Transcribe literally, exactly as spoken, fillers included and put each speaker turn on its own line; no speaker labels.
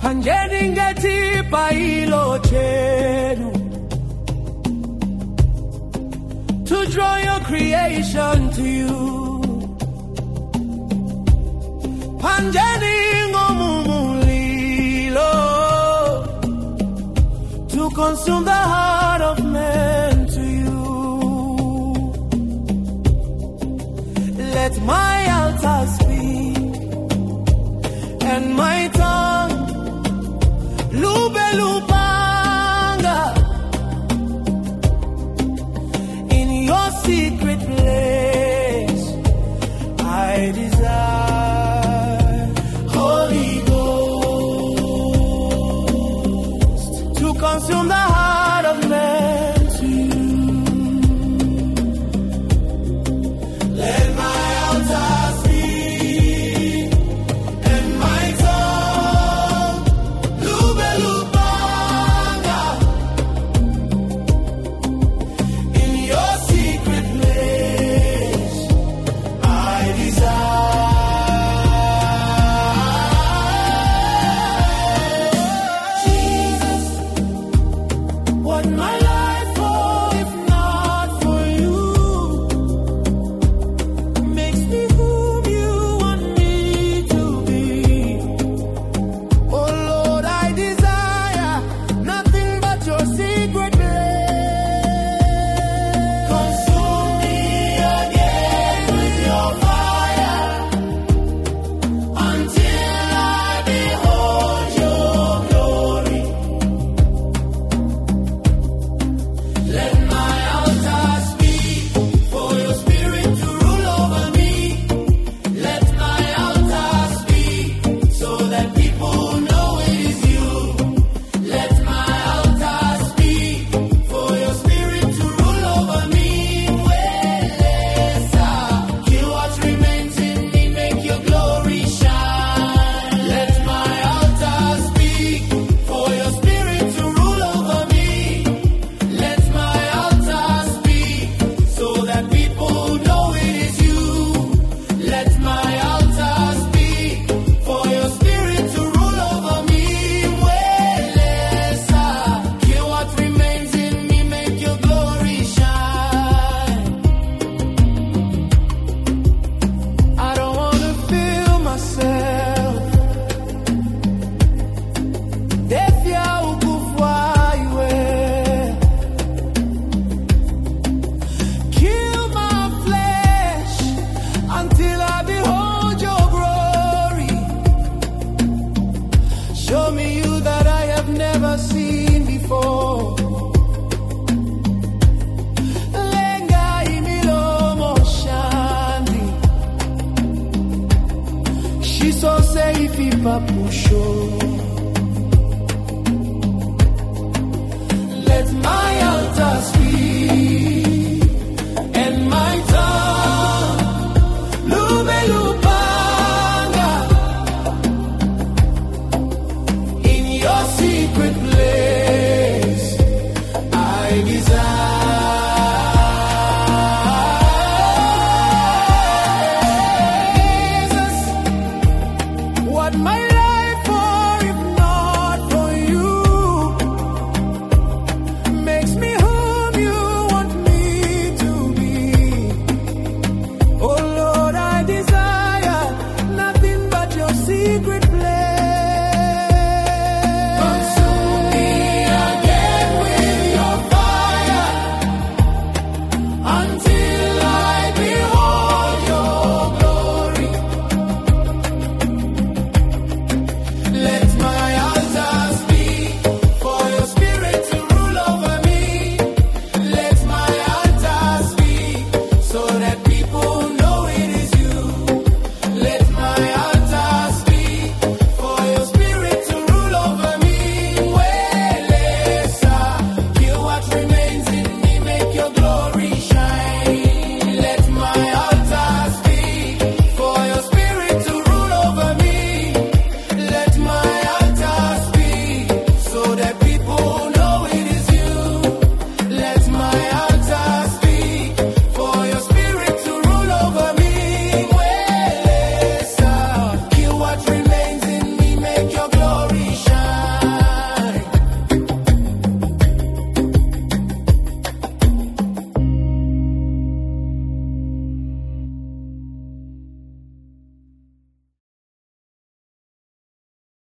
Panjeni ngeti pa ilo chenu, to draw your creation to you. Panjeni ngomumulilo, to consume the heart of man to you. Let my altar speak, and my tongue lube lubanga in your secret place. I desire, Holy Ghost, to consume the heart of man to you. Let my altar speak, and my tongue lube lubanga in your secret place. I desire, Jesus, what my life for if not for you? Makes me whom you want me to be. Oh Lord, I desire nothing but your secret place. Consume me again with your fire until I behold your glory. Let my altar speak for your spirit to rule over me. Let my altar speak so that people know it is you. Let my altar speak for your spirit to rule over me. Welesa, kill what remains in me, make your glory shine. Let my altar speak for your spirit to rule over me. Let my altar speak so that people know it is you. Let my altar speak for your spirit to rule over me. Welesa, kill what remains in me, make your glory shine. I don't want to feel myself. Defia ukufwa iwe. Kill my flesh until I behold your glory. Show me you that I have never seen before. Lenga imilomo shandi. She so say if he papusho. Let my altar